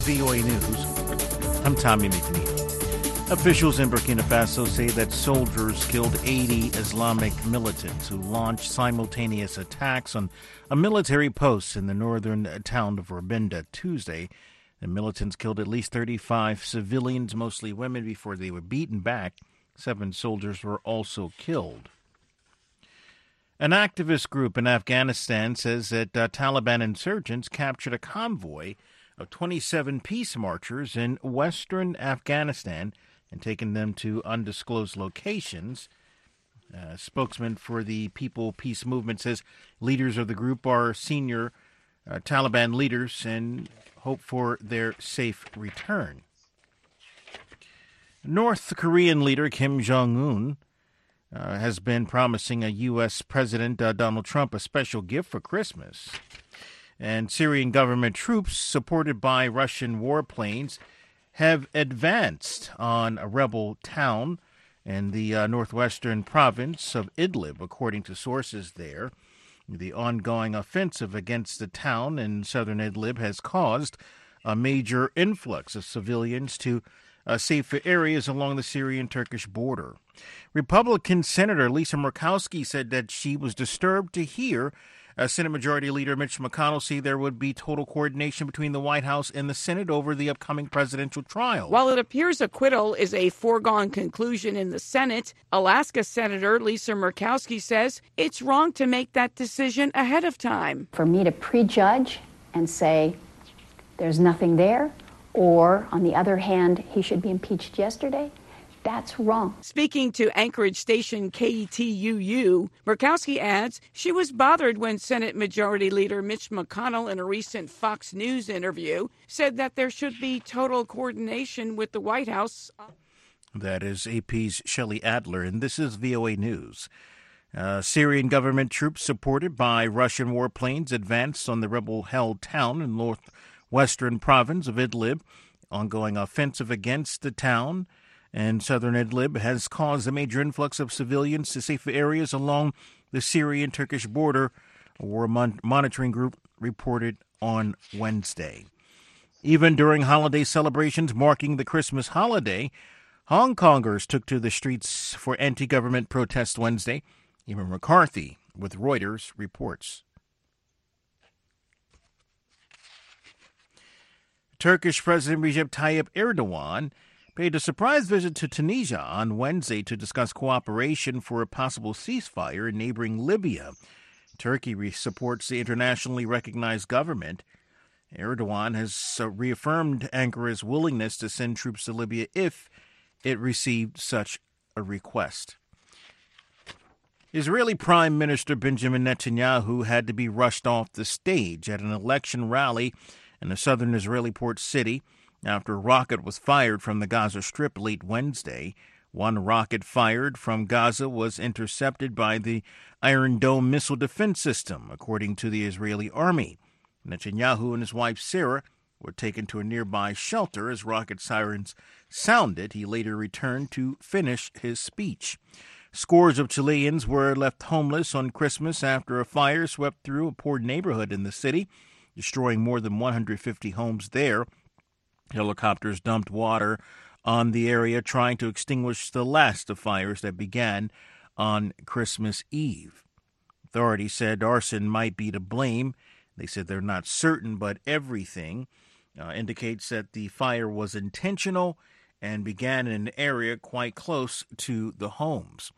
VOA News. I'm Tommy McNeil. Officials in Burkina Faso say that soldiers killed 80 Islamic militants who launched simultaneous attacks on a military post in the northern town of Orbinda Tuesday. The militants killed at least 35 civilians, mostly women, before they were beaten back. 7 soldiers were also killed. An activist group in Afghanistan says that Taliban insurgents captured a convoy of 27 peace marchers in western Afghanistan and taken them to undisclosed locations. A spokesman for the People Peace Movement says leaders of the group are senior Taliban leaders and hope for their safe return. North Korean leader Kim Jong-un has been promising a U.S. President Donald Trump a special gift for Christmas. And Syrian government troops, supported by Russian warplanes, have advanced on a rebel town in the northwestern province of Idlib, according to sources there. The ongoing offensive against the town in southern Idlib has caused a major influx of civilians to safer areas along the Syrian-Turkish border. Republican Senator Lisa Murkowski said that she was disturbed to hear Senate Majority Leader Mitch McConnell say there would be total coordination between the White House and the Senate over the upcoming presidential trial. While it appears acquittal is a foregone conclusion in the Senate, Alaska Senator Lisa Murkowski says it's wrong to make that decision ahead of time. For me to prejudge and say there's nothing there, or, on the other hand, he should be impeached yesterday, that's wrong. Speaking to Anchorage station KTUU, Murkowski adds she was bothered when Senate Majority Leader Mitch McConnell, in a recent Fox News interview, said that there should be total coordination with the White House. That is AP's Shelley Adler, and this is VOA News. Syrian government troops supported by Russian warplanes advanced on the rebel-held town in northwestern province of Idlib. Ongoing offensive against the town and southern Idlib has caused a major influx of civilians to safer areas along the Syrian-Turkish border, a war monitoring group reported on Wednesday. Even during holiday celebrations marking the Christmas holiday, Hong Kongers took to the streets for anti-government protests Wednesday. Even McCarthy with Reuters reports. Turkish President Recep Tayyip Erdogan paid a surprise visit to Tunisia on Wednesday to discuss cooperation for a possible ceasefire in neighboring Libya. Turkey supports the internationally recognized government. Erdogan has reaffirmed Ankara's willingness to send troops to Libya if it received such a request. Israeli Prime Minister Benjamin Netanyahu had to be rushed off the stage at an election rally in the southern Israeli port city after a rocket was fired from the Gaza Strip late Wednesday. One rocket fired from Gaza was intercepted by the Iron Dome missile defense system, according to the Israeli army. Netanyahu and his wife Sarah were taken to a nearby shelter as rocket sirens sounded. He later returned to finish his speech. Scores of Chileans were left homeless on Christmas after a fire swept through a poor neighborhood in the city, destroying more than 150 homes there. Helicopters dumped water on the area, trying to extinguish the last of fires that began on Christmas Eve. Authorities said arson might be to blame. They said they're not certain, but everything indicates that the fire was intentional and began in an area quite close to the homes.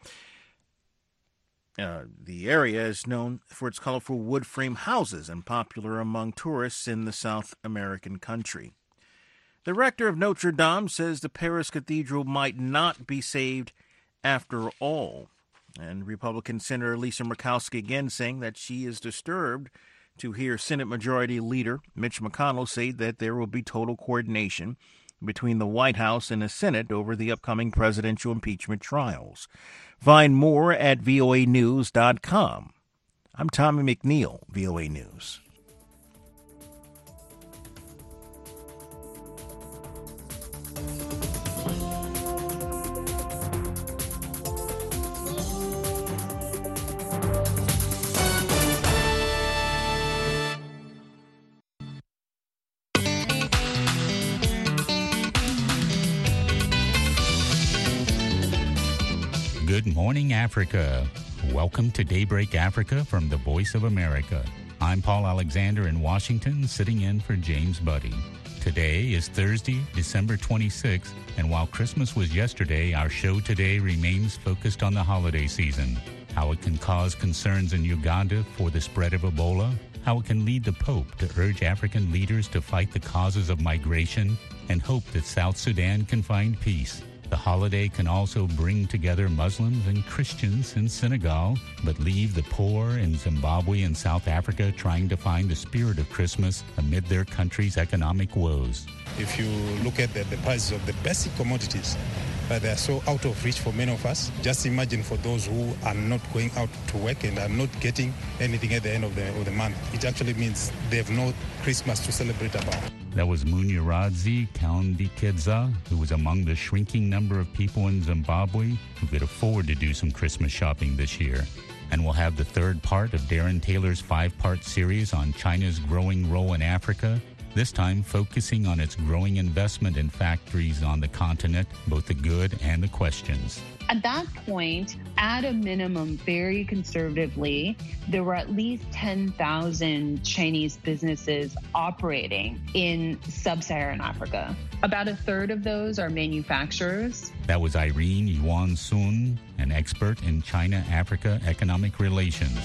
The area is known for its colorful wood frame houses and popular among tourists in the South American country. The rector of Notre Dame says the Paris Cathedral might not be saved after all. And Republican Senator Lisa Murkowski again saying that she is disturbed to hear Senate Majority Leader Mitch McConnell say that there will be total coordination between the White House and the Senate over the upcoming presidential impeachment trials. Find more at voanews.com. I'm Tommy McNeil, VOA News. Good morning, Africa. Welcome to Daybreak Africa from the Voice of America. I'm Paul Alexander in Washington, sitting in for James Buddy. Today is Thursday, December 26th, and while Christmas was yesterday, our show today remains focused on the holiday season, how it can cause concerns in Uganda for the spread of Ebola, how it can lead the Pope to urge African leaders to fight the causes of migration, and hope that South Sudan can find peace. The holiday can also bring together Muslims and Christians in Senegal, but leave the poor in Zimbabwe and South Africa trying to find the spirit of Christmas amid their country's economic woes. If you look at the prices of the basic commodities, they are so out of reach for many of us. Just imagine for those who are not going out to work and are not getting anything at the end of the month. It actually means they have no Christmas to celebrate about. That was Munyaradzi Kaundikedza, who was among the shrinking number of people in Zimbabwe who could afford to do some Christmas shopping this year. And we'll have the third part of Darren Taylor's 5-part series on China's growing role in Africa, this time focusing on its growing investment in factories on the continent, both the good and the questions. At that point, at a minimum, very conservatively, there were at least 10,000 Chinese businesses operating in sub-Saharan Africa. About a third of those are manufacturers. That was Irene Yuan Sun, an expert in China-Africa economic relations.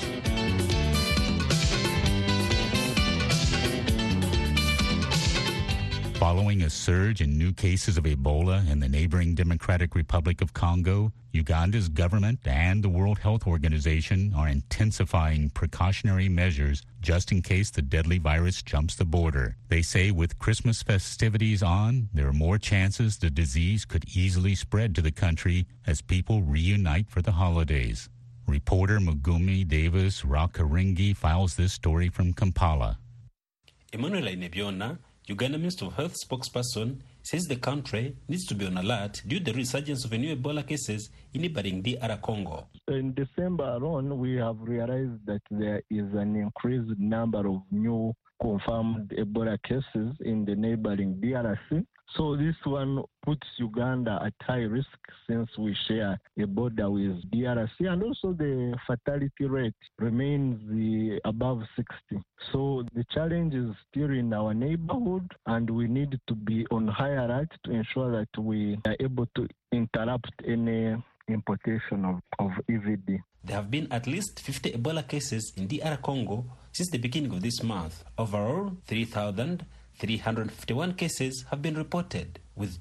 Following a surge in new cases of Ebola in the neighboring Democratic Republic of Congo, Uganda's government and the World Health Organization are intensifying precautionary measures just in case the deadly virus jumps the border. They say with Christmas festivities on, there are more chances the disease could easily spread to the country as people reunite for the holidays. Reporter Mugumi Davis Rakaringi files this story from Kampala. Emmanuel Inebiona, Uganda Minister of Health spokesperson, says the country needs to be on alert due to the resurgence of new Ebola cases in neighboring DR Congo. In December alone, we have realized that there is an increased number of new confirmed Ebola cases in the neighboring DRC. So this one puts Uganda at high risk since we share a border with DRC, and also the fatality rate remains above 60. So the challenge is still in our neighborhood, and we need to be on high alert to ensure that we are able to interrupt any importation of EVD. There have been at least 50 Ebola cases in DR Congo since the beginning of this month. Overall, 3,351 cases have been reported, with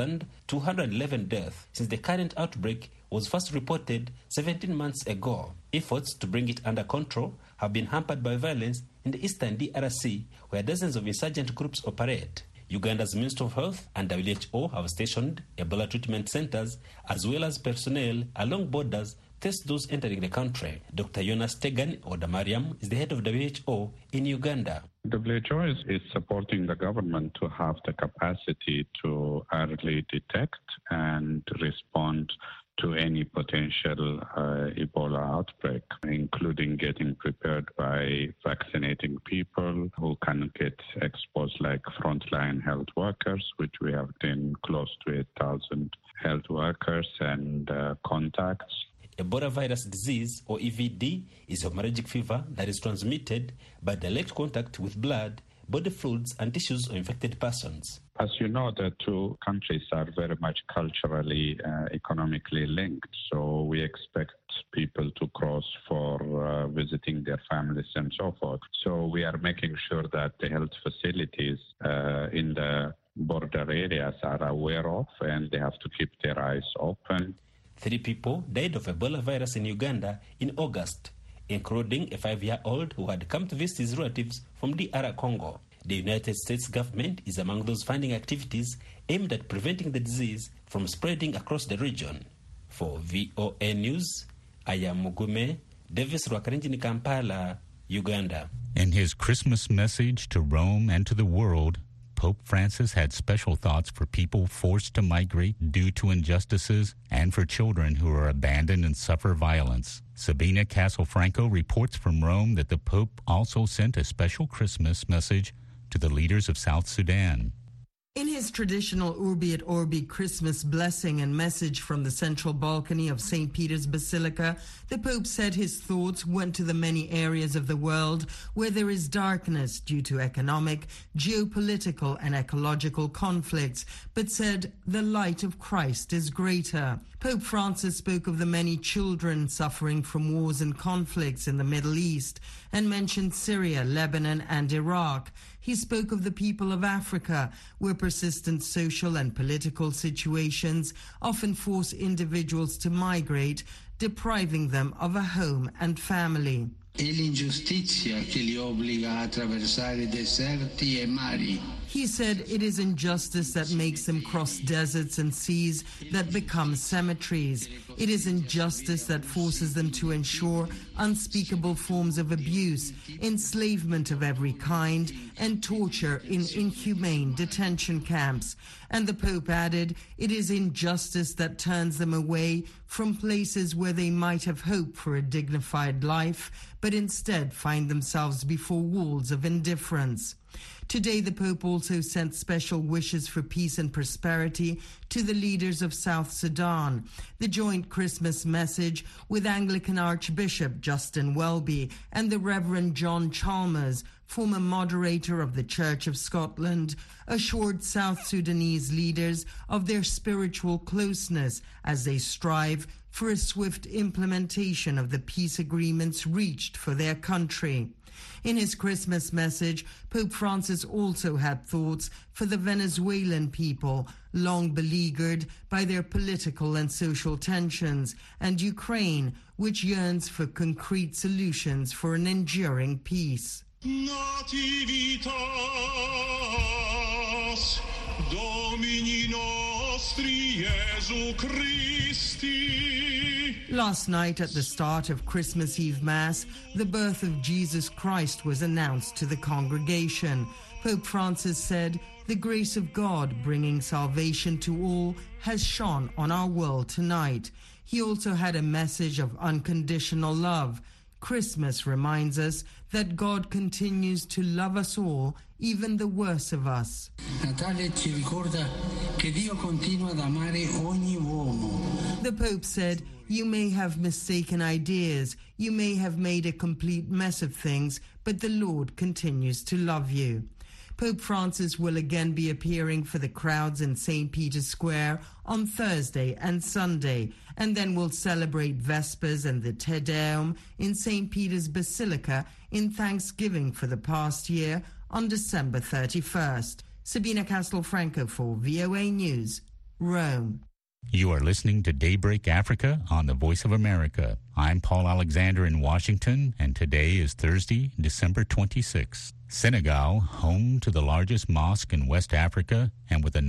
2,211 deaths since the current outbreak was first reported 17 months ago. Efforts to bring it under control have been hampered by violence in the eastern DRC, where dozens of insurgent groups operate. Uganda's Ministry of Health and WHO have stationed Ebola treatment centers as well as personnel along borders to test those entering the country. Dr. Jonas Tegan Odamariam is the head of WHO in Uganda. WHO is supporting the government to have the capacity to early detect and respond to any potential Ebola outbreak, including getting prepared by vaccinating people who can get exposed, like frontline health workers, which we have been close to 8,000 health workers and contacts. Ebola virus disease, or EVD, is a hemorrhagic fever that is transmitted by direct contact with blood, body fluids, and tissues of infected persons. As you know, the two countries are very much culturally, economically linked, so we expect people to cross for visiting their families and so forth. So we are making sure that the health facilities in the border areas are aware of, and they have to keep their eyes open. 3 people died of Ebola virus in Uganda in August, including a 5-year-old who had come to visit his relatives from DR Congo. The United States government is among those funding activities aimed at preventing the disease from spreading across the region. For VOA News, I am Mugume Davis Rwakarinji, Kampala, Uganda. In his Christmas message to Rome and to the world, Pope Francis had special thoughts for people forced to migrate due to injustices and for children who are abandoned and suffer violence. Sabina Castelfranco reports from Rome that the Pope also sent a special Christmas message to the leaders of South Sudan. In his traditional Urbi et Orbi Christmas blessing and message from the central balcony of St. Peter's Basilica, the Pope said his thoughts went to the many areas of the world where there is darkness due to economic, geopolitical and ecological conflicts, but said the light of Christ is greater. Pope Francis spoke of the many children suffering from wars and conflicts in the Middle East and mentioned Syria, Lebanon and Iraq. He spoke of the people of Africa, where persistent social and political situations often force individuals to migrate, depriving them of a home and family. He said it is injustice that makes them cross deserts and seas that become cemeteries. It is injustice that forces them to endure unspeakable forms of abuse, enslavement of every kind, and torture in inhumane detention camps. And the Pope added, it is injustice that turns them away from places where they might have hoped for a dignified life, but instead find themselves before walls of indifference. Today, the Pope also sent special wishes for peace and prosperity to the leaders of South Sudan. The joint Christmas message with Anglican Archbishop Justin Welby and the Reverend John Chalmers, former moderator of the Church of Scotland, assured South Sudanese leaders of their spiritual closeness as they strive for a swift implementation of the peace agreements reached for their country. In his Christmas message, Pope Francis also had thoughts for the Venezuelan people, long beleaguered by their political and social tensions, and Ukraine, which yearns for concrete solutions for an enduring peace. Nativitas Domini nostri Jesu Christi. Last night at the start of Christmas Eve Mass, the birth of Jesus Christ was announced to the congregation. Pope Francis said, the grace of God bringing salvation to all has shone on our world tonight. He also had a message of unconditional love. Christmas reminds us that God continues to love us all, even the worst of us. Natale ci ricorda che Dio continua ad amare ogni uomo. The Pope said, you may have mistaken ideas, you may have made a complete mess of things, but the Lord continues to love you. Pope Francis will again be appearing for the crowds in St. Peter's Square on Thursday and Sunday, and then will celebrate Vespers and the Te Deum in St. Peter's Basilica in thanksgiving for the past year on December 31st. Sabina Castelfranco for VOA News, Rome. You are listening to Daybreak Africa on the Voice of America. I'm Paul Alexander in Washington, and today is Thursday, December 26th. Senegal, home to the largest mosque in West Africa and with a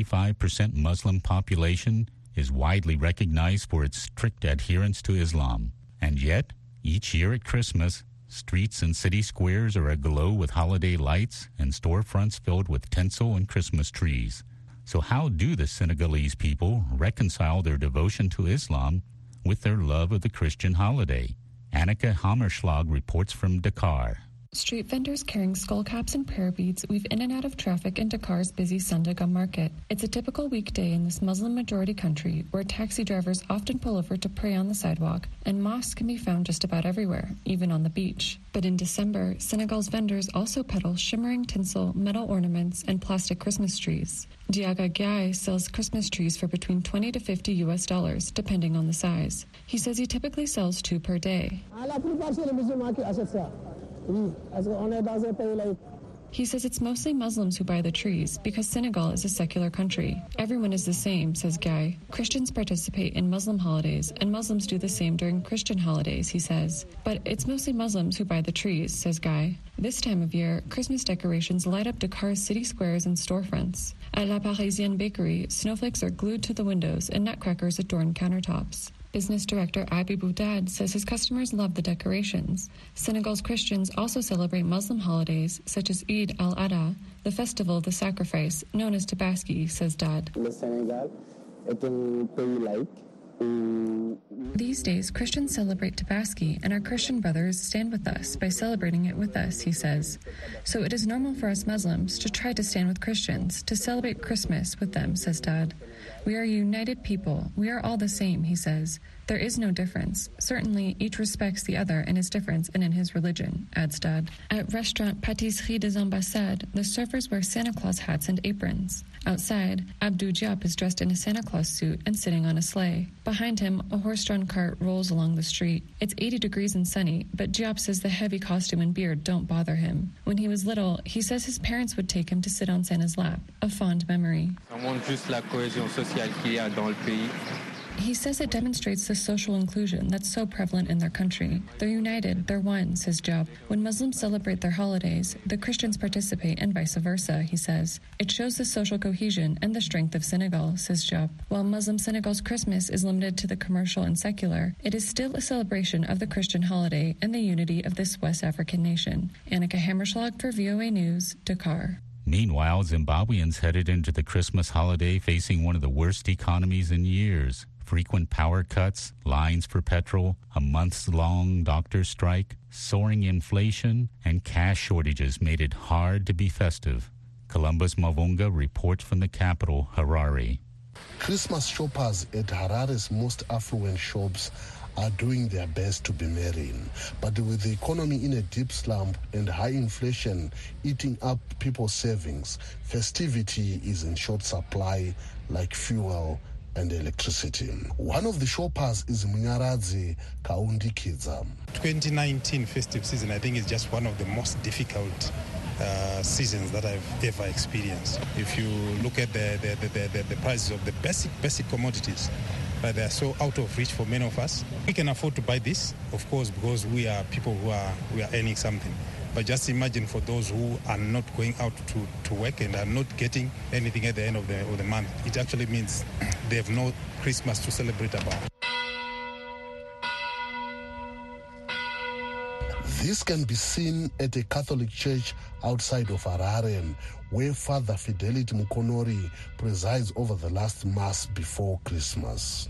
95% Muslim population, is widely recognized for its strict adherence to Islam. And yet, each year at Christmas, streets and city squares are aglow with holiday lights and storefronts filled with tinsel and Christmas trees. So how do the Senegalese people reconcile their devotion to Islam with their love of the Christian holiday? Annika Hammerschlag reports from Dakar. Street vendors carrying skull caps and prayer beads weave in and out of traffic in Dakar's busy Sandaga market. It's a typical weekday in this Muslim-majority country where taxi drivers often pull over to pray on the sidewalk, and mosques can be found just about everywhere, even on the beach. But in December, Senegal's vendors also peddle shimmering tinsel, metal ornaments, and plastic Christmas trees. Diaga Gai sells Christmas trees for between $20 to $50 depending on the size. He says he typically sells 2 per day. He says it's mostly Muslims who buy the trees because Senegal is a secular country. Everyone is the same, says Guy. Christians participate in Muslim holidays, and Muslims do the same during Christian holidays, he says. But it's mostly Muslims who buy the trees, says Guy. This time of year, Christmas decorations light up Dakar's city squares and storefronts. At La Parisienne Bakery, snowflakes are glued to the windows and nutcrackers adorn countertops. Business director Abi Boudad says his customers love the decorations. Senegal's Christians also celebrate Muslim holidays such as Eid al-Adha, the festival of the sacrifice, known as Tabaski, says Dad. Le Sénégal est un pays laïque These days, Christians celebrate Tabaski, and our Christian brothers stand with us by celebrating it with us, he says. So it is normal for us Muslims to try to stand with Christians, to celebrate Christmas with them, says Dad. We are a united people. We are all the same, he says. There is no difference. Certainly, each respects the other in his difference and in his religion, adds Dad. At restaurant Pâtisserie des Ambassades, the servers wear Santa Claus hats and aprons. Outside, Abdou Diop is dressed in a Santa Claus suit and sitting on a sleigh. Behind him, a horse-drawn cart rolls along the street. It's 80 degrees and sunny, but Diop says the heavy costume and beard don't bother him. When he was little, he says his parents would take him to sit on Santa's lap, a fond memory. He says it demonstrates the social inclusion that's so prevalent in their country. They're united, they're one, says Diop. When Muslims celebrate their holidays, the Christians participate and vice versa, he says. It shows the social cohesion and the strength of Senegal, says Diop. While Muslim Senegal's Christmas is limited to the commercial and secular, it is still a celebration of the Christian holiday and the unity of this West African nation. Annika Hammerschlag for VOA News, Dakar. Meanwhile, Zimbabweans headed into the Christmas holiday facing one of the worst economies in years. Frequent power cuts, lines for petrol, a months-long doctor strike, soaring inflation, and cash shortages made it hard to be festive. Columbus Mavunga reports from the capital, Harare. Christmas shoppers at Harare's most affluent shops are doing their best to be merry. But with the economy in a deep slump and high inflation eating up people's savings, festivity is in short supply like fuel and electricity. One of the shoppers is Munyaradzi Kaundikidza. 2019 festive season, I think, is just one of the most difficult seasons that I've ever experienced. If you look at the prices of the basic commodities, they are so out of reach for many of us. We can afford to buy this, of course, because we are people who are earning something. But just imagine for those who are not going out to work and are not getting anything at the end of the month. It actually means they have no Christmas to celebrate about. This can be seen at a Catholic church outside of Harare, where Father Fidelity Mukonori presides over the last Mass before Christmas.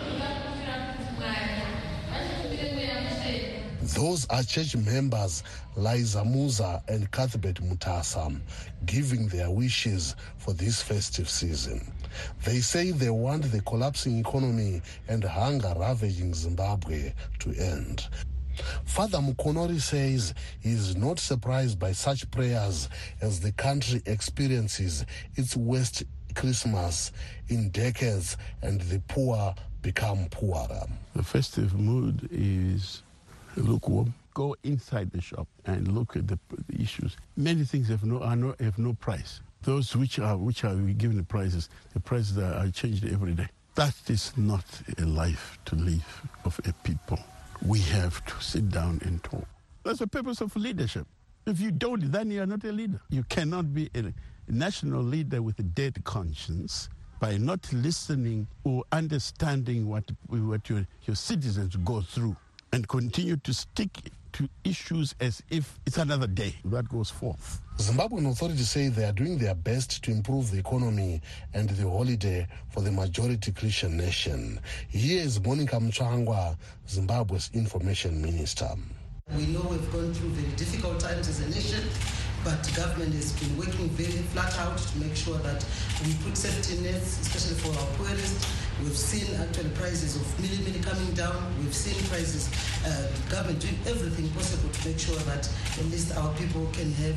Those are church members Liza Musa and Cuthbert Mutasa giving their wishes for this festive season. They say they want the collapsing economy and hunger ravaging Zimbabwe to end. Father Mukonori says he is not surprised by such prayers as the country experiences its worst Christmas in decades and the poor become poorer. The festive mood is lukewarm. Go inside the shop and look at the issues. Many things have no price. Those which are given the prices are changed every day. That is not a life to live of a people. We have to sit down and talk. That's the purpose of leadership. If you don't, then you are not a leader. You cannot be a national leader with a dead conscience by not listening or understanding what your citizens go through and continue to stick to issues as if it's another day. That goes forth. Zimbabwean authorities say they are doing their best to improve the economy and the holiday for the majority Christian nation. Here is Monica Mchangwa, Zimbabwe's information minister. We know we've gone through very difficult times as a nation, but government has been working very flat out to make sure that we put safety nets, especially for our poorest. We've seen actually prices of milli coming down. We've seen prices, government doing everything possible to make sure that at least our people can have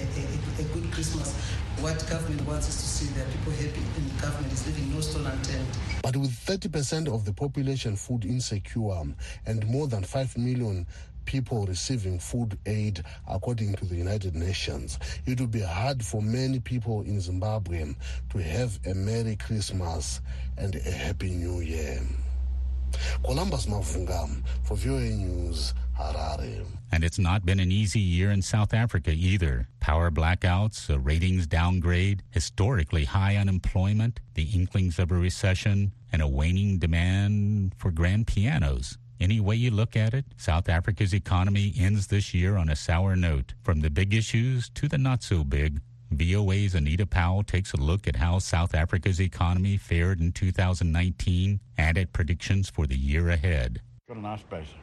a good Christmas. What government wants is to see their people happy, and government is leaving no stone unturned. But with 30% of the population food insecure and more than 5 million people receiving food aid according to the United Nations, it will be hard for many people in Zimbabwe to have a Merry Christmas and a Happy New Year. Columbus Mavunga for VOA News, Harare. And it's not been an easy year in South Africa either. Power blackouts, a ratings downgrade, historically high unemployment, the inklings of a recession, and a waning demand for grand pianos. Any way you look at it, South Africa's economy ends this year on a sour note. From the big issues to the not so big, VOA's Anita Powell takes a look at how South Africa's economy fared in 2019 and at predictions for the year ahead. Got a nice base.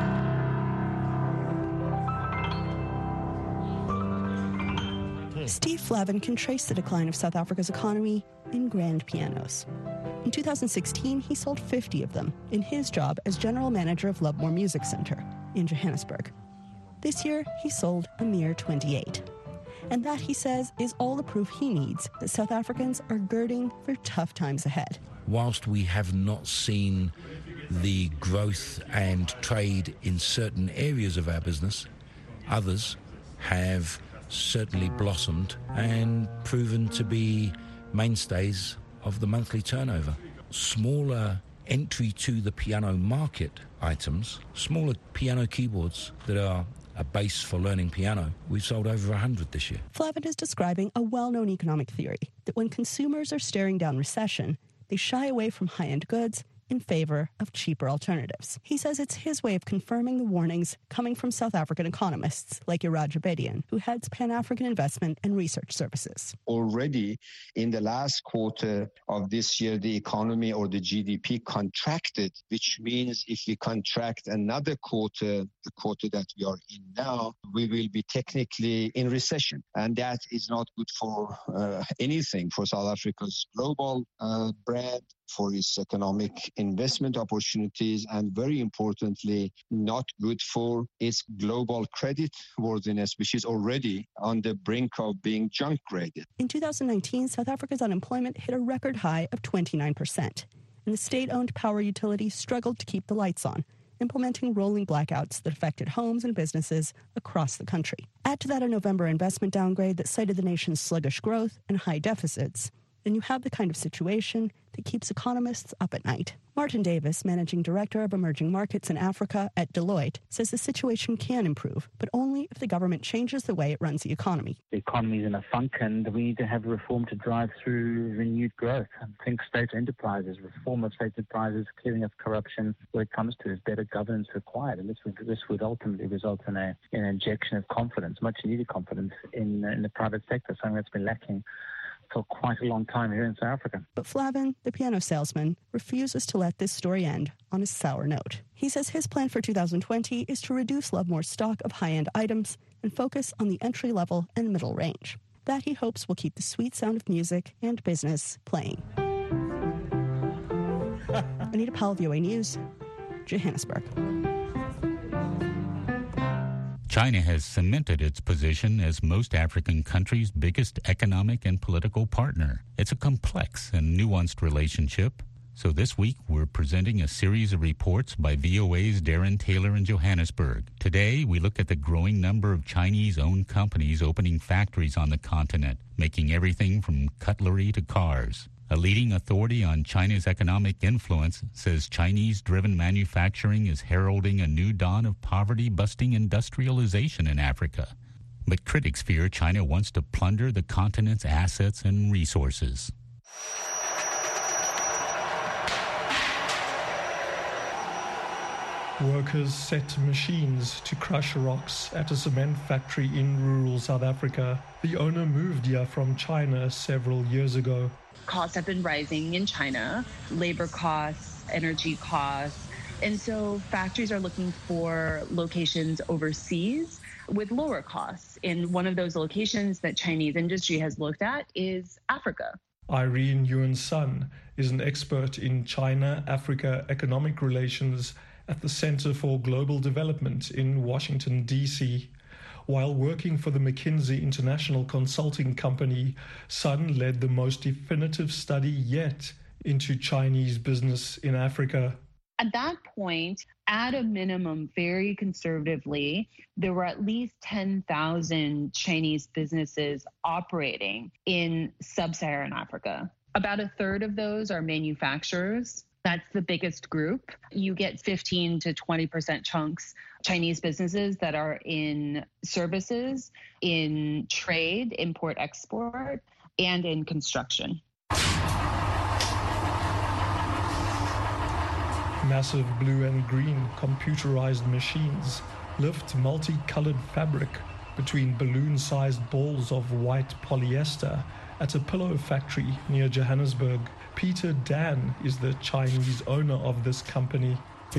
Steve Flavin can trace the decline of South Africa's economy in grand pianos. In 2016, he sold 50 of them in his job as general manager of Lovemore Music Centre in Johannesburg. This year, he sold a mere 28. And that, he says, is all the proof he needs that South Africans are girding for tough times ahead. Whilst we have not seen the growth and trade in certain areas of our business, others have certainly blossomed and proven to be mainstays of the monthly turnover. Smaller entry to the piano market items, smaller piano keyboards that are a base for learning piano, we've sold over 100 this year. Flavin is describing a well-known economic theory that when consumers are staring down recession, they shy away from high-end goods in favor of cheaper alternatives. He says it's his way of confirming the warnings coming from South African economists like Iraj Abedian, who heads Pan-African Investment and Research Services. Already in the last quarter of this year, the economy or the GDP contracted, which means if we contract another quarter, the quarter that we are in now, we will be technically in recession. And that is not good for anything for South Africa's global brand, for its economic investment opportunities, and very importantly, not good for its global credit worthiness, which is already on the brink of being junk graded. In 2019, South Africa's unemployment hit a record high of 29%, and the state-owned power utility struggled to keep the lights on, implementing rolling blackouts that affected homes and businesses across the country. Add to that a November investment downgrade that cited the nation's sluggish growth and high deficits, and you have the kind of situation that keeps economists up at night. Martin Davis, Managing Director of Emerging Markets in Africa at Deloitte, says the situation can improve, but only if the government changes the way it runs the economy. The economy is in a funk, and we need to have reform to drive through renewed growth. I think state enterprises, reform of state enterprises, clearing of corruption, where it comes to is better governance required, and this would ultimately result in an injection of confidence, much needed confidence in the private sector, something that's been lacking for quite a long time here in South Africa. But Flavin, the piano salesman, refuses to let this story end on a sour note. He says his plan for 2020 is to reduce Lovemore's stock of high-end items and focus on the entry-level and middle range. That, he hopes, will keep the sweet sound of music and business playing. Anita Powell, VOA News, Johannesburg. China has cemented its position as most African countries' biggest economic and political partner. It's a complex and nuanced relationship. So this week, we're presenting a series of reports by VOA's Darren Taylor in Johannesburg. Today, we look at the growing number of Chinese-owned companies opening factories on the continent, making everything from cutlery to cars. A leading authority on China's economic influence says Chinese-driven manufacturing is heralding a new dawn of poverty-busting industrialization in Africa. But critics fear China wants to plunder the continent's assets and resources. Workers set machines to crush rocks at a cement factory in rural South Africa. The owner moved here from China several years ago. Costs have been rising in China, labor costs, energy costs, and so factories are looking for locations overseas with lower costs. And one of those locations that Chinese industry has looked at is Africa. Irene Yuan-Sun is an expert in China-Africa economic relations at the Center for Global Development in Washington, D.C. While working for the McKinsey International Consulting Company, Sun led the most definitive study yet into Chinese business in Africa. At that point, at a minimum, very conservatively, there were at least 10,000 Chinese businesses operating in sub-Saharan Africa. About a third of those are manufacturers. That's the biggest group. You get 15 to 20% chunks Chinese businesses that are in services, in trade, import-export, and in construction. Massive blue and green computerized machines lift multicolored fabric between balloon-sized balls of white polyester at a pillow factory near Johannesburg. Peter Dan is the Chinese owner of this company.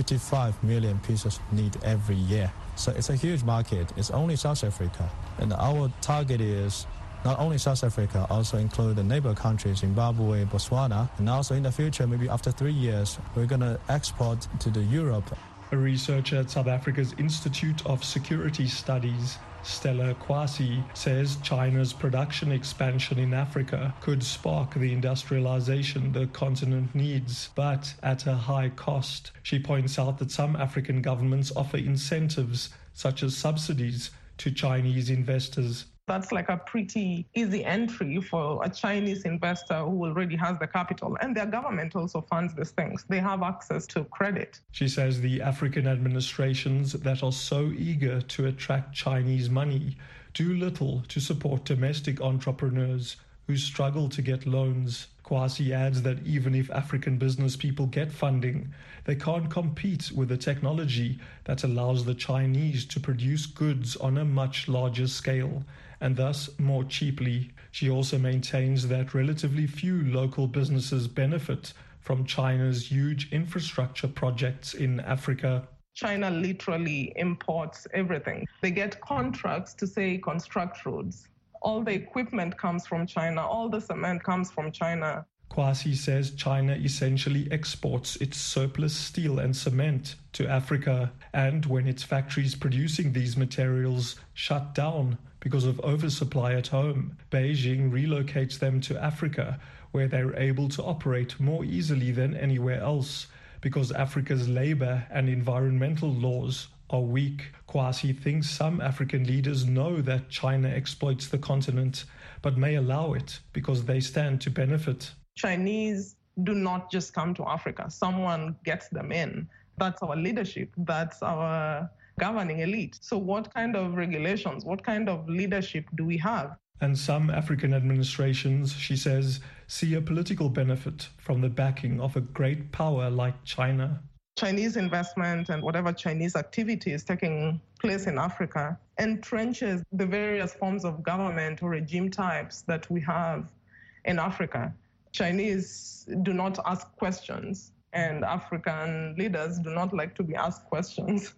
55 million pieces need every year. So it's a huge market. It's only South Africa. And our target is not only South Africa, also include the neighbor countries, Zimbabwe, Botswana. And also in the future, maybe after 3 years, we're going to export to the Europe. A researcher at South Africa's Institute of Security Studies, Stella Kwasi, says China's production expansion in Africa could spark the industrialization the continent needs, but at a high cost. She points out that some African governments offer incentives, such as subsidies, to Chinese investors. That's like a pretty easy entry for a Chinese investor who already has the capital. And their government also funds these things. They have access to credit. She says the African administrations that are so eager to attract Chinese money do little to support domestic entrepreneurs who struggle to get loans. Kwasi adds that even if African business people get funding, they can't compete with the technology that allows the Chinese to produce goods on a much larger scale, and thus more cheaply. She also maintains that relatively few local businesses benefit from China's huge infrastructure projects in Africa. China literally imports everything. They get contracts to, say, construct roads. All the equipment comes from China. All the cement comes from China. Kwasi says China essentially exports its surplus steel and cement to Africa, and when its factories producing these materials shut down because of oversupply at home, Beijing relocates them to Africa, where they're able to operate more easily than anywhere else, because Africa's labor and environmental laws are weak. Kwasi thinks some African leaders know that China exploits the continent, but may allow it because they stand to benefit. Chinese do not just come to Africa. Someone gets them in. That's our leadership. That's our governing elite. So what kind of regulations, what kind of leadership do we have? And some African administrations, she says, see a political benefit from the backing of a great power like China. Chinese investment and whatever Chinese activity is taking place in Africa entrenches the various forms of government or regime types that we have in Africa. Chinese do not ask questions, and African leaders do not like to be asked questions.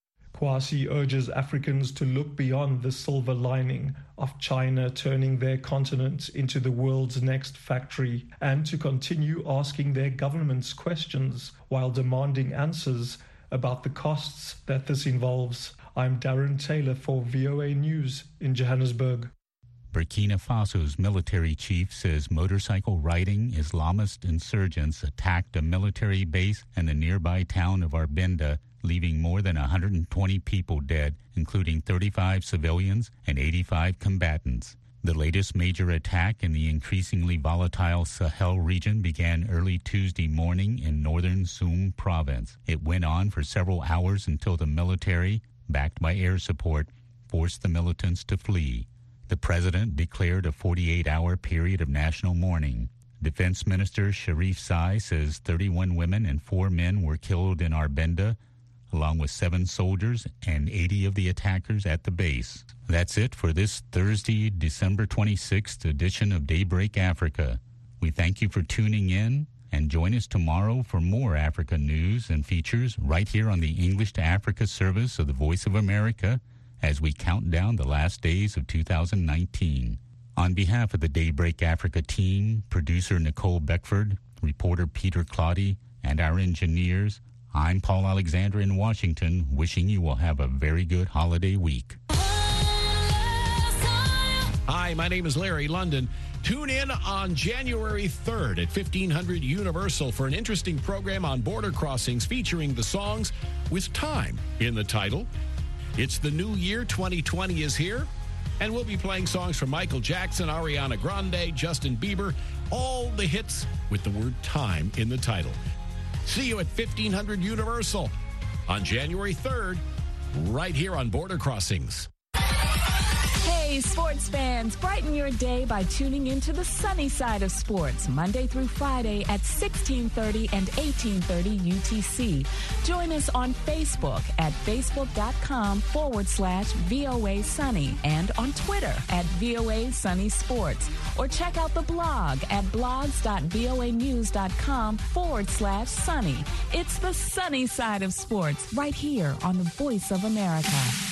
Kwasi urges Africans to look beyond the silver lining of China turning their continent into the world's next factory, and to continue asking their governments questions while demanding answers about the costs that this involves. I'm Darren Taylor for VOA News in Johannesburg. Burkina Faso's military chief says motorcycle-riding Islamist insurgents attacked a military base in the nearby town of Arbenda, leaving more than 120 people dead, including 35 civilians and 85 combatants. The latest major attack in the increasingly volatile Sahel region began early Tuesday morning in northern Soum province. It went on for several hours until the military, backed by air support, forced the militants to flee. The president declared a 48-hour period of national mourning. Defense Minister Sharif Sai says 31 women and 4 men were killed in Arbenda, along with 7 soldiers and 80 of the attackers at the base. That's it for this Thursday, December 26th edition of Daybreak Africa. We thank you for tuning in, and join us tomorrow for more Africa news and features right here on the English to Africa service of the Voice of America, as we count down the last days of 2019. On behalf of the Daybreak Africa team, producer Nicole Beckford, reporter Peter Claudy, and our engineers, I'm Paul Alexander in Washington, wishing you will have a very good holiday week. Hi, my name is Larry London. Tune in on January 3rd at 1500 Universal for an interesting program on border crossings featuring the songs with time in the title. It's the new year, 2020 is here, and we'll be playing songs from Michael Jackson, Ariana Grande, Justin Bieber, all the hits with the word time in the title. See you at 1500 Universal on January 3rd, right here on Border Crossings. Hey, Hey, sports fans, brighten your day by tuning into the sunny side of sports, Monday through Friday at 1630 and 1830 UTC. Join us on Facebook at facebook.com/VOA Sunny and on Twitter at VOA Sunny Sports. Or check out the blog at blogs.voanews.com/sunny. It's the sunny side of sports right here on the Voice of America.